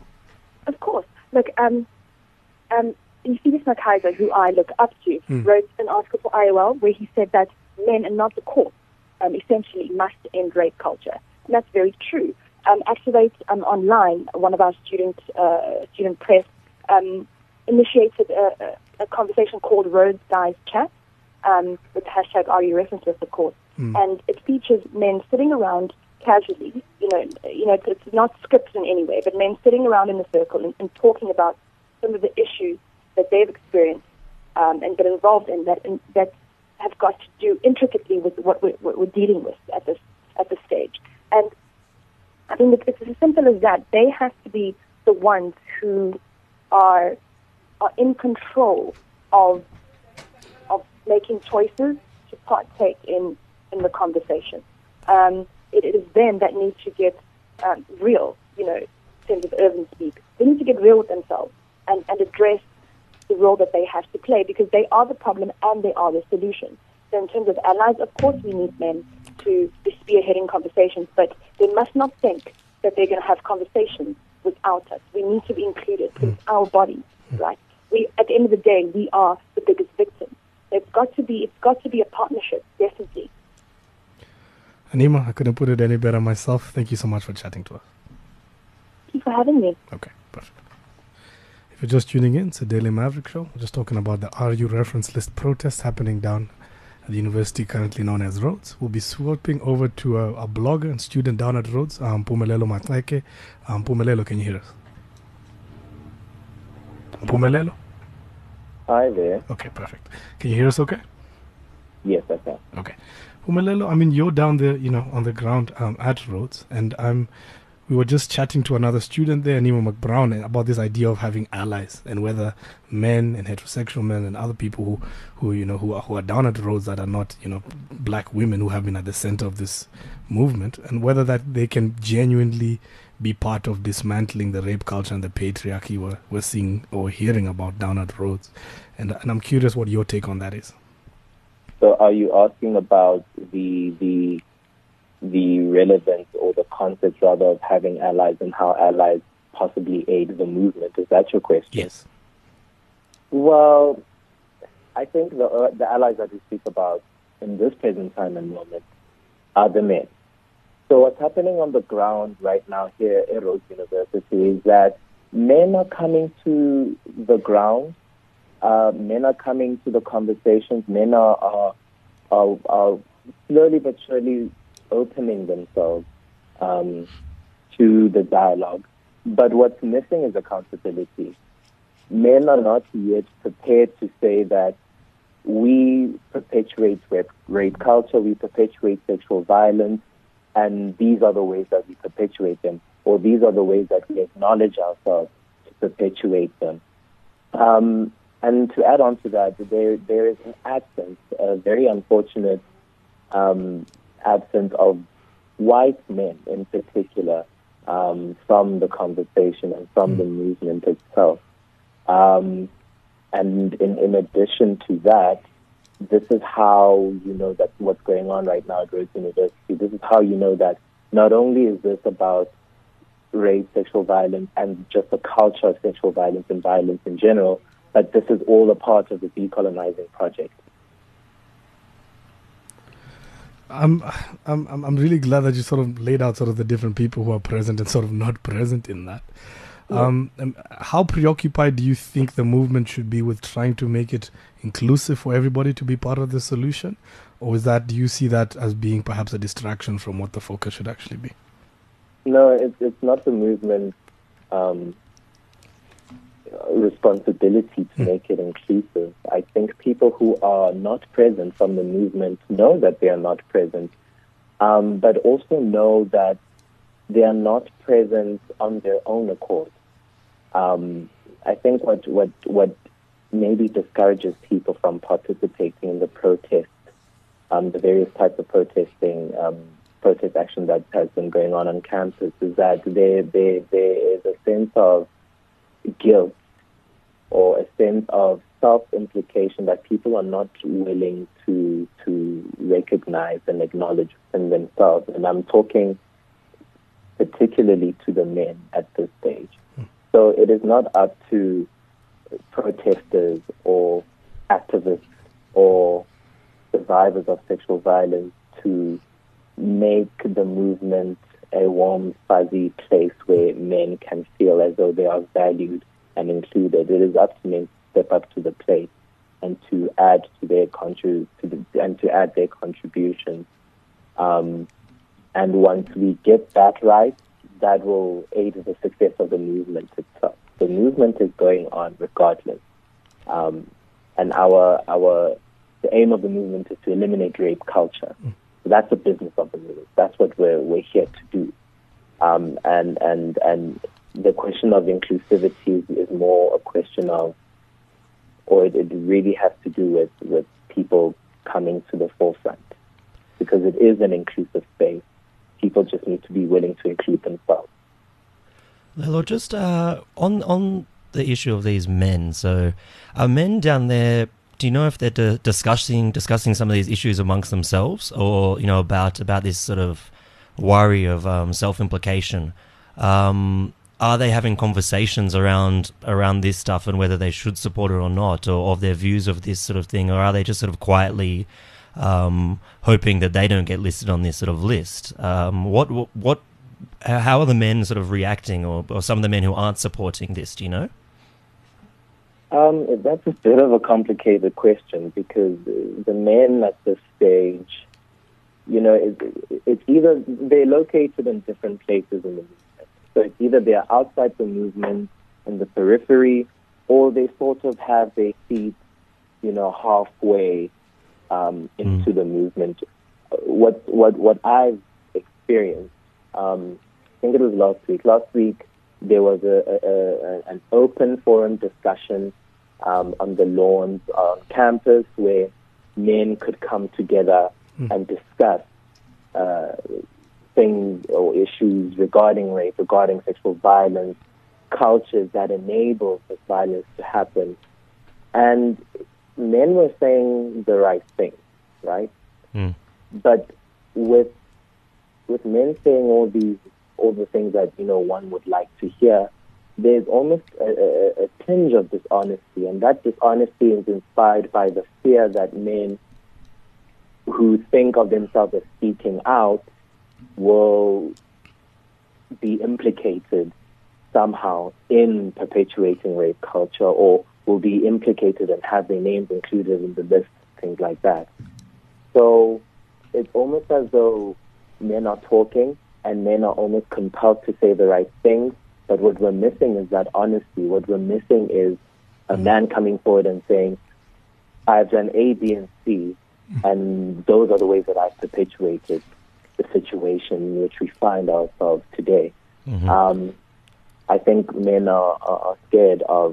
Of course. Look, um, um, Felix Makaiser, who I look up to, Hmm. wrote an article for I O L where he said that men and not the court um, essentially must end rape culture. And that's very true. Um, Activate um, Online, one of our student, uh, student press, um, initiated a, a, a conversation called Rhodes Guys Chat, um, with the hashtag R U referenceless, of course. Hmm. And it features men sitting around casually, you know, you know, it's, it's not scripted in any way, but men sitting around in a circle and, and talking about some of the issues that they've experienced um, and been involved in that in, that have got to do intricately with what we're, what we're dealing with at this at this stage. And I think it's as simple as that. They have to be the ones who are are in control of of making choices to partake in in the conversation. Um, it, it is them that need to get um, real, you know, in terms of urban speak. They need to get real with themselves and, and address the role that they have to play, because they are the problem and they are the solution. So in terms of allies, of course we need men to be spearheading conversations, but they must not think that they're going to have conversations without us. We need to be included. It's our bodies, right? We, at the end of the day, we are the biggest victims. It's got to be, it's got to be a partnership, definitely. Anima, I couldn't put it any better myself. Thank you so much for chatting to us. Thank you for having me. Okay, perfect. If you're just tuning in, it's a Daily Maverick show. We're just talking about the R U reference list protests happening down at the university currently known as Rhodes. We'll be swooping over to a, a blogger and student down at Rhodes, um, Mpumelelo Maxeke. Um, Mpumelelo, can you hear us? Mpumelelo? Hi there. Okay, perfect. Can you hear us okay? Yes, I can. Okay. Mpumelelo, I mean, you're down there, you know, on the ground um, at Rhodes, and I'm... we were just chatting to another student there, Nemo McBrown, about this idea of having allies and whether men and heterosexual men and other people who, who you know, who are, who are down at Rhodes that are not, you know, black women who have been at the center of this movement, and whether that they can genuinely be part of dismantling the rape culture and the patriarchy we're, we're seeing or hearing about down at Rhodes. And, and I'm curious what your take on that is. So are you asking about the the the relevance or the concept rather of having allies and how allies possibly aid the movement? Is that your question? Yes. Well, I think the uh, the allies that we speak about in this present time and moment are the men. So what's happening on the ground right now here at Rhodes University is that men are coming to the ground, uh, men are coming to the conversations, men are, are, are, are slowly but surely opening themselves um, to the dialogue. But what's missing is accountability. Men are not yet prepared to say that we perpetuate rape, rape culture, we perpetuate sexual violence, and these are the ways that we perpetuate them, or these are the ways that we acknowledge ourselves to perpetuate them. Um, and to add on to that, there there is an absence, a very unfortunate um, absence of white men in particular um, from the conversation and from the movement itself. Um, and in, in addition to that, this is how you know that what's going on right now at Rhodes University. This is how you know that not only is this about rape, sexual violence, and just the culture of sexual violence and violence in general, but this is all a part of the decolonizing project. I'm, I'm, I'm really glad that you sort of laid out sort of the different people who are present and sort of not present in that. Yeah. Um, and how preoccupied do you think the movement should be with trying to make it inclusive for everybody to be part of the solution? Or is that, do you see that as being perhaps a distraction from what the focus should actually be? No, it's, it's not the movement's um, responsibility to mm. make it inclusive. I think people who are not present from the movement know that they are not present, um, but also know that they are not present on their own accord. Um, I think what, what, what maybe discourages people from participating in the protest, um, the various types of protesting, um, protest action that has been going on on campus, is that there, there, there is a sense of guilt or a sense of self-implication that people are not willing to to recognize and acknowledge in themselves. And I'm talking particularly to the men at this stage. So it is not up to protesters or activists or survivors of sexual violence to make the movement a warm, fuzzy place where men can feel as though they are valued and included. It is up to men to step up to the plate and to add to their contrib- to the, and to add their contributions. Um, and once we get that right, that will aid the success of the movement itself. The movement is going on regardless. Um, and our our the aim of the movement is to eliminate rape culture. Mm. So that's the business of the movement. That's what we're we're here to do. Um, and and and the question of inclusivity is, is more a question of, or it, it really has to do with, with people coming to the forefront, because it is an inclusive space. People just need to be willing to include themselves. Lelo, just uh, on on the issue of these men. So, are men down there? Do you know if they're d- discussing discussing some of these issues amongst themselves, or you know about about this sort of worry of um, self-implication? Um, are they having conversations around around this stuff and whether they should support it or not, or of their views of this sort of thing, or are they just sort of quietly um, hoping that they don't get listed on this sort of list? Um, what, what, what, how are the men sort of reacting, or, or some of the men who aren't supporting this? Do you know? Um, that's a bit of a complicated question because the men at this stage, you know, it, it's either they're located in different places in the movement. So it's either they're outside the movement in the periphery, or they sort of have their feet, you know, halfway um, into mm. the movement. What what what I've experienced, um, I think it was last week. Last week there was a, a, a an open forum discussion um, on the lawns on campus where men could come together mm. and discuss uh, things or issues regarding rape, regarding sexual violence, cultures that enable this violence to happen. And men were saying the right thing, right? Mm. But with with men saying all these all the things that, you know, one would like to hear, there's almost a, a, a tinge of dishonesty, and that dishonesty is inspired by the fear that men who think of themselves as speaking out will be implicated somehow in perpetuating rape culture, or will be implicated and have their names included in the list, things like that. So it's almost as though men are talking and men are almost compelled to say the right things, but what we're missing is that honesty. What we're missing is a man coming forward and saying, I've done A, B, and C, and those are the ways that I've perpetuated the situation in which we find ourselves today. Mm-hmm. Um, I think men are, are, are scared of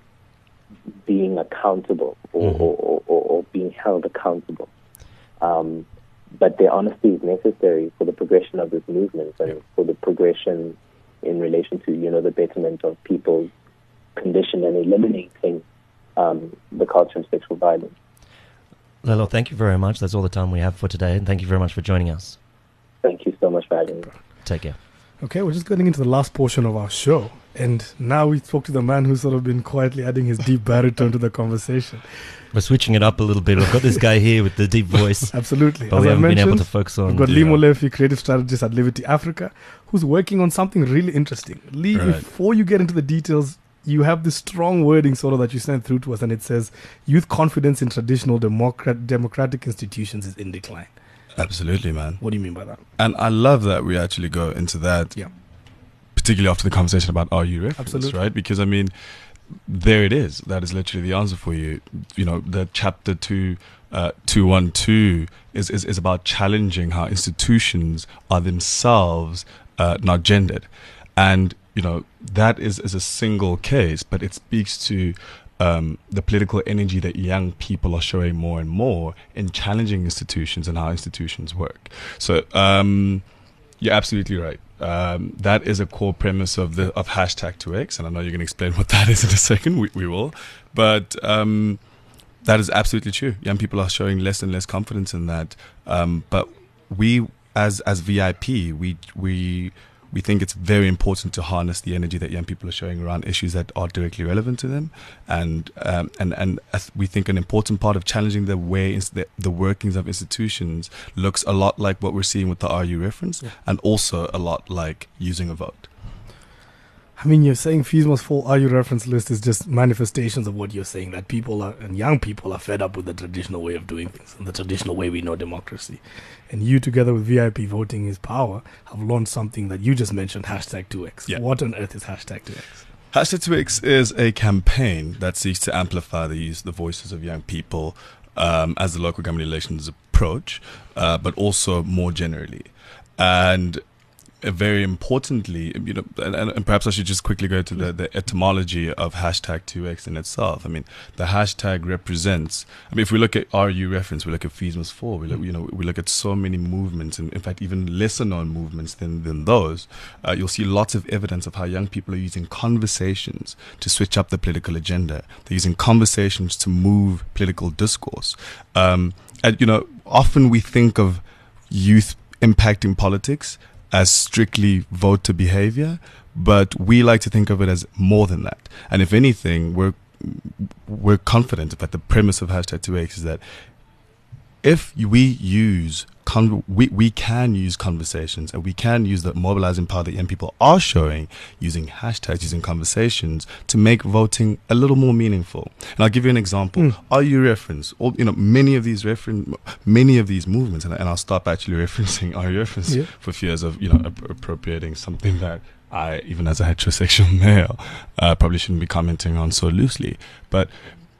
being accountable or, mm-hmm. or, or, or being held accountable. Um, but their honesty is necessary for the progression of this movement and for the progression in relation to, you know, the betterment of people's condition and eliminating um, the culture of sexual violence. Lelo, thank you very much. That's all the time we have for today, and thank you very much for joining us. Thank you so much for having me. Take care. Okay, we're just getting into the last portion of our show, and now we spoke to the man who's sort of been quietly adding his deep baritone to the conversation. We're switching it up a little bit. We've got this guy here with the deep voice. Absolutely. But As we I haven't been able mentioned, to focus on... We've got yeah. Lee Molefe, creative strategist at Liberty Africa, who's working on something really interesting. Lee, Right. before you get into the details, you have this strong wording sort of that you sent through to us, and it says, youth confidence in traditional democrat- democratic institutions is in decline. Absolutely, man. What do you mean by that? And I love that we actually go into that, yeah. particularly after the conversation about R U reference, Absolutely. right? Because, I mean, there it is. That is literally the answer for you. You know, the chapter two, uh, two one two is, is, is about challenging how institutions are themselves uh, not gendered. And, you know, that is, is a single case, but it speaks to um, the political energy that young people are showing more and more in challenging institutions and how institutions work. So, um, you're absolutely right. Um, that is a core premise of the of hashtag two X, and I know you're going to explain what that is in a second. We, we will, but um, that is absolutely true. Young people are showing less and less confidence in that. Um, but we, as as V I P, we we we think it's very important to harness the energy that young people are showing around issues that are directly relevant to them, and um, and and as we think an important part of challenging the way ins- the, the workings of institutions looks a lot like what we're seeing with the R U reference, yeah. and also a lot like using a vote. I mean, you're saying fees must fall R U reference list is just manifestations of what you're saying, that people are, and young people are fed up with the traditional way of doing things and the traditional way we know democracy. And you, together with V I P Voting is Power, have launched something that you just mentioned, hashtag two X. Yeah. What on earth is hashtag two X? Hashtag two X is a campaign that seeks to amplify the, the voices of young people um, as the local government elections approach, uh, but also more generally. And Uh, very importantly, you know, and, and perhaps I should just quickly go to the, the etymology of hashtag two X in itself. I mean, the hashtag represents, I mean, if we look at R U reference, we look at fees must fall, we look, you know, we look at so many movements, and in fact, even lesser known movements than, than those, uh, you'll see lots of evidence of how young people are using conversations to switch up the political agenda. They're using conversations to move political discourse. Um, and, you know, often we think of youth impacting politics as strictly voter behavior, but we like to think of it as more than that. And if anything, we're we're confident that the premise of hashtag two X is that if we use Con- we, we can use conversations, and we can use the mobilizing power that young people are showing using hashtags, using conversations to make voting a little more meaningful. And I'll give you an example. Mm. R U reference, all, you know, many of these referen- many of these movements, and, and I'll stop actually referencing R U reference yeah. for fears of, you know, ap- appropriating something that I, even as a heterosexual male, uh, probably shouldn't be commenting on so loosely. But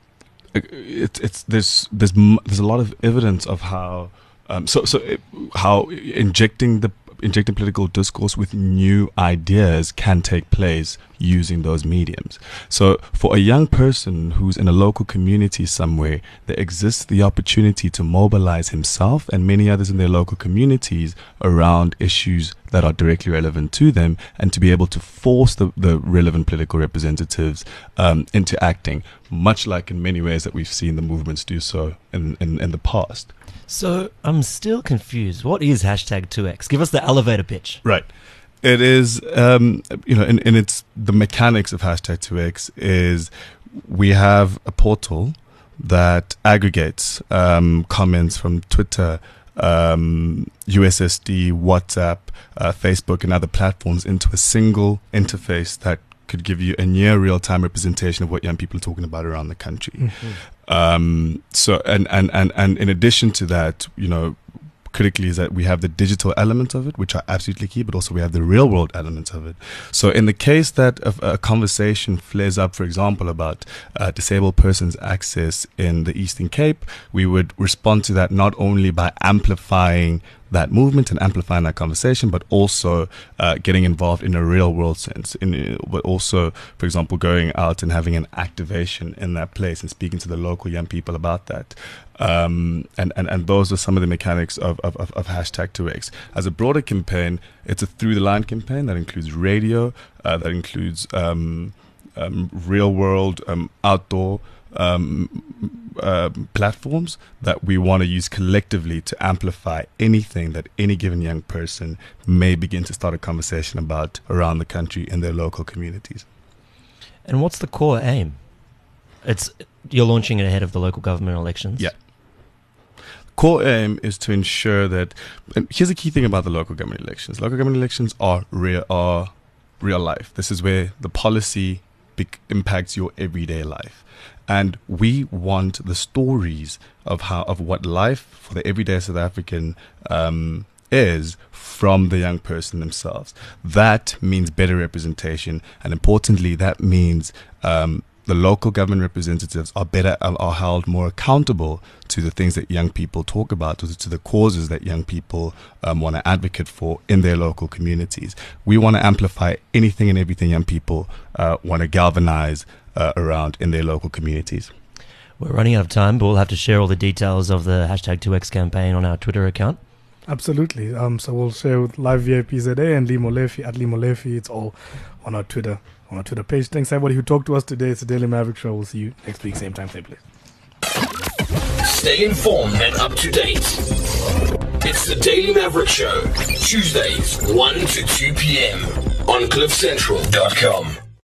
it's it's there's there's m- there's a lot of evidence of how. Um, so, so it, how injecting the injecting political discourse with new ideas can take place using those mediums. So, for a young person who's in a local community somewhere, there exists the opportunity to mobilize himself and many others in their local communities around issues that are directly relevant to them, and to be able to force the, the relevant political representatives um, into acting, much like in many ways that we've seen the movements do so in, in, in the past. So I'm still confused. What is hashtag two X? Give us the elevator pitch. Right. It is, um, you know, in, in its, the mechanics of hashtag two X is we have a portal that aggregates um, comments from Twitter, um, U S S D, WhatsApp, uh, Facebook, and other platforms into a single interface that could give you a near real-time representation of what young people are talking about around the country. Mm-hmm. Um, so, and, and, and, and in addition to that, you know, critically is that we have the digital element of it, which are absolutely key, but also we have the real world element of it. So in the case that a, a conversation flares up, for example, about uh, disabled persons' access in the Eastern Cape, we would respond to that not only by amplifying that movement and amplifying that conversation, but also uh, getting involved in a real world sense, in, but also, for example, going out and having an activation in that place and speaking to the local young people about that. Um, and, and, and those are some of the mechanics of, of, of, of hashtag two X. As a broader campaign, it's a through-the-line campaign that includes radio, uh, that includes um, um, real-world, um, outdoor um, uh, platforms that we want to use collectively to amplify anything that any given young person may begin to start a conversation about around the country in their local communities. And what's the core aim? It's you're launching it ahead of the local government elections. Yeah. Core aim is to ensure that, and here's the key thing about the local government elections. Local government elections are real, are real life. This is where the policy bec- impacts your everyday life. And we want the stories of how, of what life for the everyday South African um, is from the young person themselves. That means better representation. And importantly, that means um, the local government representatives are better, are held more accountable to the things that young people talk about, to, to the causes that young people um, want to advocate for in their local communities. We want to amplify anything and everything young people uh, want to galvanize uh, around in their local communities. We're running out of time, but we'll have to share all the details of the hashtag two X campaign on our Twitter account. Absolutely. Um, so we'll share with Live V I P Z A and Lee Molefi at Lee Molefi. It's all on our Twitter. On our Twitter page. Thanks everybody who talked to us today. It's the Daily Maverick Show. We'll see you next week, same time, same place. Stay informed and up to date. It's the Daily Maverick Show, Tuesdays one to two p.m. on cliff central dot com.